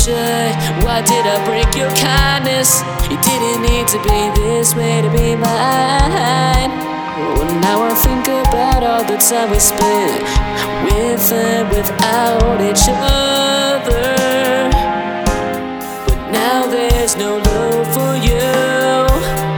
shy? Why did I break your kindness? You didn't need to be this way to be mine. Well, now I think about all the time we spent with and without each other. But now there's no love for you.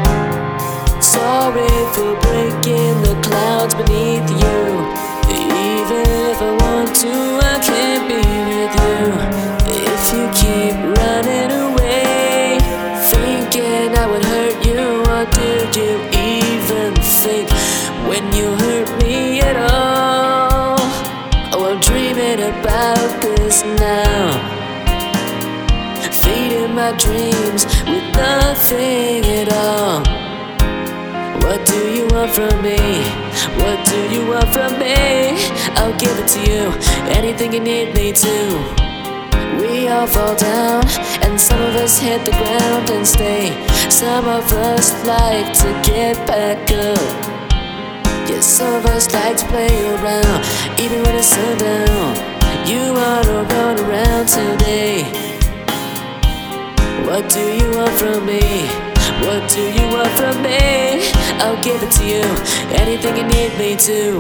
Sorry for breaking the clouds beneath you. Even if I want to, I can't be with you. If you keep running away, thinking I would hurt you, what did you even think when you hurt me at all? Oh, I'm dreaming about this now, feeding my dreams with nothing at all. What do you want from me? What do you want from me? I'll give it to you, anything you need me to. We all fall down, and some of us hit the ground and stay. Some of us like to get back up. Yeah, some of us like to play around, even when it's sundown. You wanna run around today. What do you want from me? What do you want from me? I'll give it to you, anything you need me to.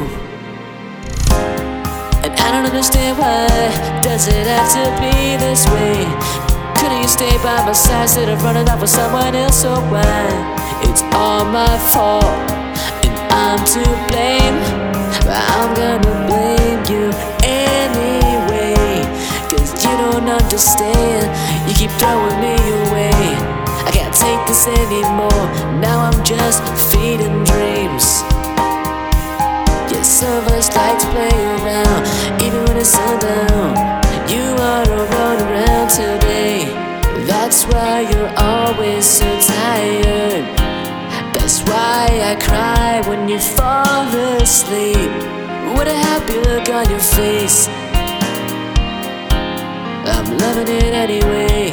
And I don't understand why does it have to be this way? Couldn't you stay by my side instead of running off with someone else? So why? It's all my fault, and I'm to blame. But I'm gonna blame you anyway, 'cause you don't understand. You keep throwing me away. I can't take this anymore. Now I'm just feeding dreams. Yeah, some of us like to play around, even when it's sundown. You wanna run around today. That's why you're always so tired. That's why I cry when you fall asleep, with a happy look on your face. I'm loving it anyway,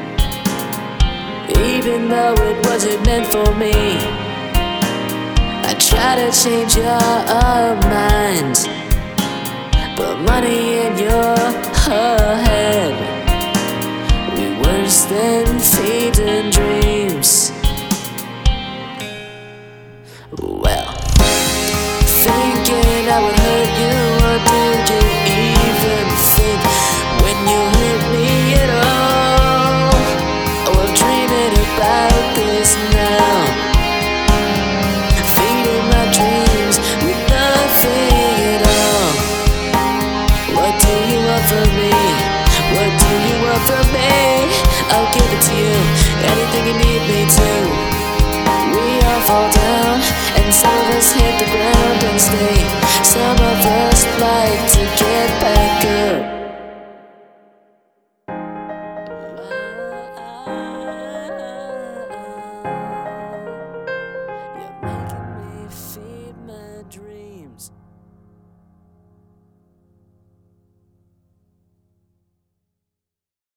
even though it wasn't meant for me. I try to change your mind, but money in your head, we worse than feeding dreams. Well, thinking I would hurt you, what did you even think when you hurt me at all? Oh, I'm dreaming about this now, feeding my dreams with nothing at all. What do you want from me? What do you want from me? I'll give it to you, anything you need me to. We all fall down, and some of us hit the ground and stay.